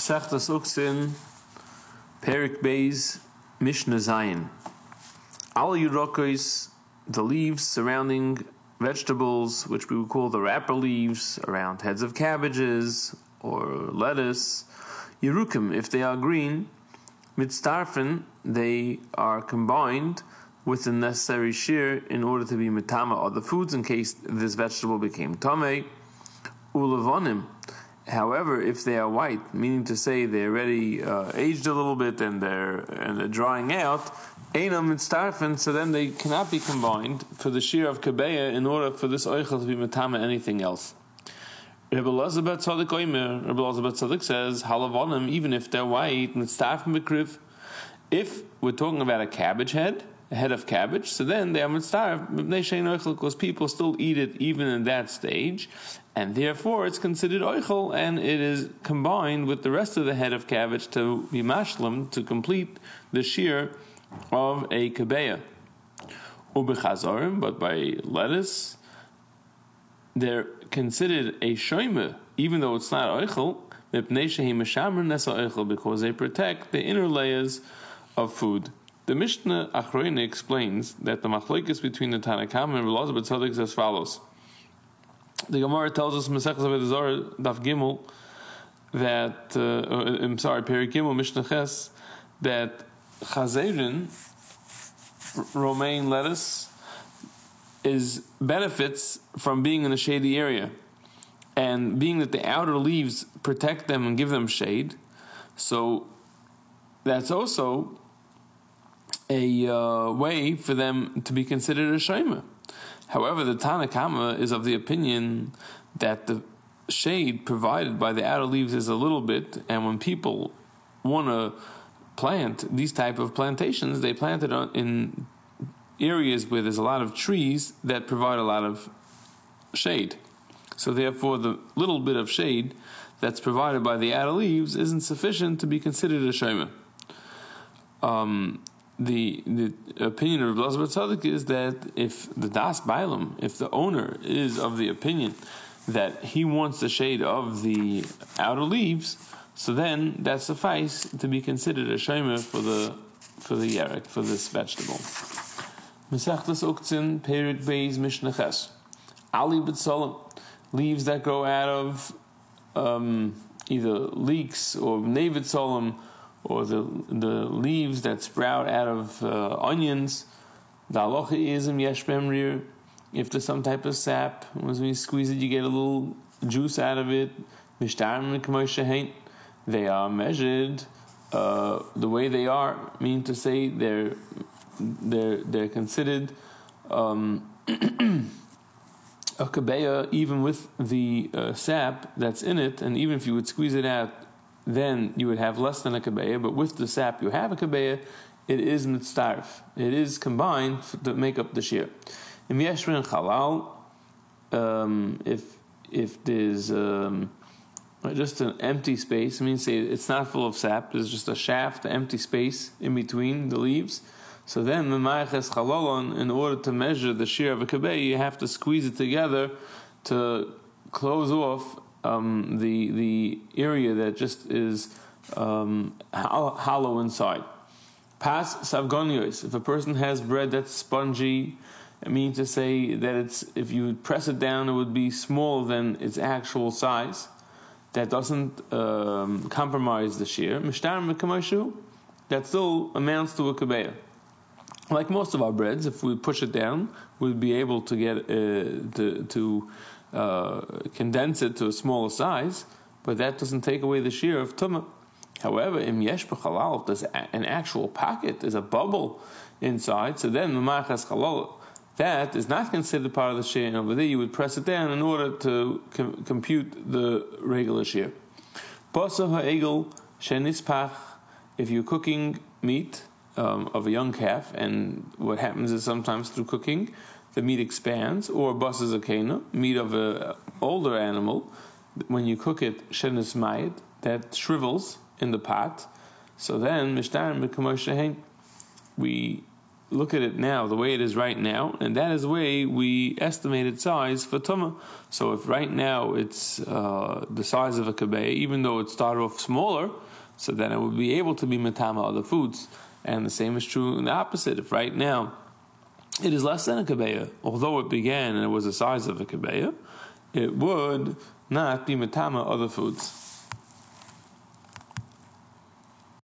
Masechtas Uktzin, Perik Beis, Mishnah Zayin. All Yerokos, the leaves surrounding vegetables, which we would call the wrapper leaves, around heads of cabbages or lettuce, Yerukim, if they are green, Mitzdarfen, they are combined with the necessary shear in order to be mitama other foods in case this vegetable became tamei. Ulavonim. However, if they are white, meaning to say they're already aged a little bit and they're drying out, einam mitzdarfen, so then they cannot be combined for the shear of kabeya in order for this oichel to be mitama anything else. Rebbe Elazar ben Tzadok says halavonim, even if they're white, mitzdarfen bekriv. If we're talking about a cabbage head, a head of cabbage, so then they are mitzdarf because people still eat it even in that stage, and therefore it's considered oichel, and it is combined with the rest of the head of cabbage to be mashlam, to complete the shear of a kabeya. Ubechazorim, but by lettuce, they're considered a shoyme, even though it's not oichel, because they protect the inner layers of food. The Mishnah Achroine explains that the machlokes between the Tanakam and Rebbe Elazar ben Tzadok is as follows. The Gemara tells us Masechtas Avodah Zarah Daf Gimel that Perik Gimel Mishnah Ches, that chazerin, romaine lettuce, benefits from being in a shady area, and being that the outer leaves protect them and give them shade, so that's also a way for them to be considered a shayma. However, the Tanakama is of the opinion that the shade provided by the outer leaves is a little bit, and when people want to plant these type of plantations, they plant it in areas where there's a lot of trees that provide a lot of shade. So therefore, the little bit of shade that's provided by the outer leaves isn't sufficient to be considered a shayma. The opinion of Rebbe Elazar ben Tzadok is that if the Das Bailam, if the owner is of the opinion that he wants the shade of the outer leaves, so then that suffice to be considered a shayma for the yerek, for this vegetable. Masechtas Uktzin, Perik Beis, Mishnah Ches. Ali b'tzolim, leaves that grow out of either leeks or nevet solim, or the leaves that sprout out of onions. The halacha is im yesh b'hem rir, if there's some type of sap, when you squeeze it, you get a little juice out of it. Mishtarim k'mo shehein, they are measured the way they are, meaning to say they're considered a kabeya even with the sap that's in it, and even if you would squeeze it out, then you would have less than a kabeya, but with the sap you have a kabeya, it is mitzdarf. It is combined to make up the shear. In yeshrin chalal, if there's just an empty space, I mean, say it's not full of sap, there's just a shaft, an empty space in between the leaves, so then memayaches chalalon, in order to measure the shear of a kabeya, you have to squeeze it together to close off the area that just is hollow inside. Pas savgonios, if a person has bread that's spongy, I mean to say that if you press it down, it would be smaller than its actual size. That doesn't compromise the shear. Mishtar mekamashu, that still amounts to a kabeya. Like most of our breads, if we push it down, we'd be able to get to condense it to a smaller size, but that doesn't take away the shear of tumah. However, im yesh b'chalal, if there's an actual pocket, there's a bubble inside, so then memachas chalal, that is not considered part of the shear, and over there you would press it down in order to compute the regular shear. Basar ha'egel shenispach, if you're cooking meat of a young calf, and what happens is sometimes through cooking the meat expands, or basar zakena, meat of an older animal, when you cook it shenis mayit, that shrivels in the pot, so then mishtarim b'kamo shehein, we look at it now, the way it is right now, and that is the way we estimate its size for Tumah. So if right now it's the size of a kabeya, even though it started off smaller, so then it would be able to be metama other foods. And the same is true in the opposite. If right now it is less than a kabeya, although it began and it was the size of a kabeya, it would not be metama other foods.